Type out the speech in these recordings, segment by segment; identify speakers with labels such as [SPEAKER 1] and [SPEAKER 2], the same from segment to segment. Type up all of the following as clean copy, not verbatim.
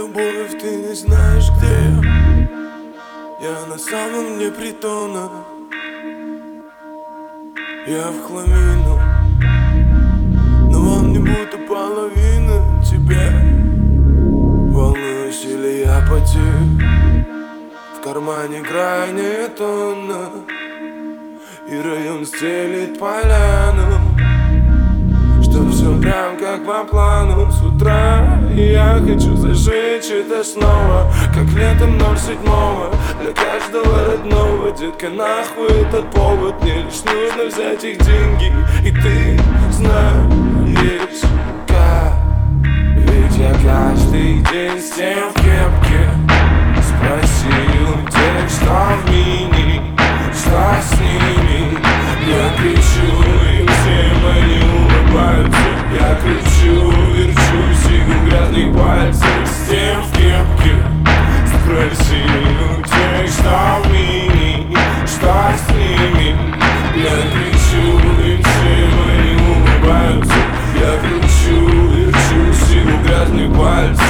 [SPEAKER 1] любовь, ты не знаешь где я на самом дне притона. Я в хламину, но он не будто половина тебя. Волнуюсь или я потек, в кармане крайняя тонна, и район стелит поляну, чтоб все прям как по плану. С утра я хочу зажечь это снова, как летом 07-го. Для каждого родного, детка, нахуй этот повод. Мне лишь нужно взять их деньги, и ты знаешь как. Ведь я каждый день с тем в кепке. Спроси у тех, что в мини, что с ними. Я кричу им всем, они улыбаются. Я кричу, верчу, сигу грязных пальцев. С тем в кепке. Спроси у тех, что в мини, что с ними. Я кричу им всем, они улыбаются. Я кричу, верчу, сигу грязных пальцев.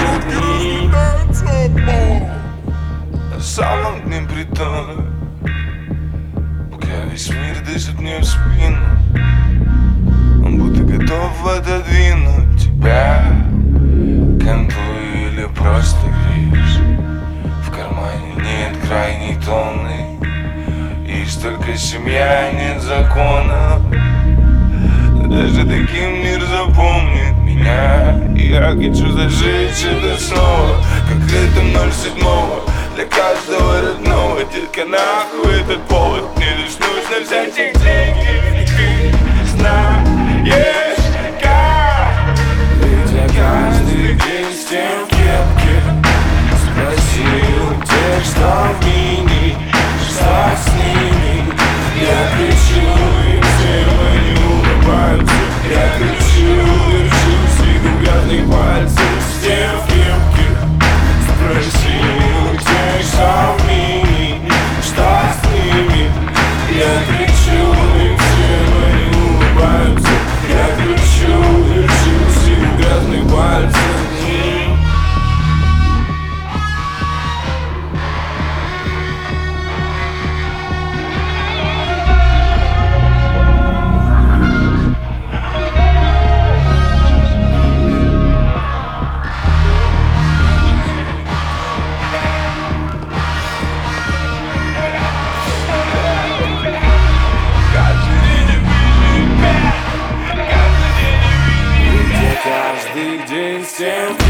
[SPEAKER 1] На самом дне притона, пока весь мир дышит мне в спину, он будто готов отодвинуть тебя. Конту или просто гришь, в кармане нет крайней тонны, есть только семья, нет закона. Даже таким мир запомнит меня. И я хочу зажечь это снова, как летом 07-го. Для каждого родного, детка, нахуй этот повод. Мне лишь нужно взять их деньги, и ты знаешь как. Ведь я каждый день с тем в кепке. Спроси у тех, что в мини, что с ними. Я кричу им всем, они улыбаются. Я кричу, верчу, сигу грязных пальцев. С тем в кепке. Спроси у тех, что в мини, что с ними. Я кричу им всем, они улыбаются. Я кричу, верчу, сигу грязных пальцев. Каждый день с тем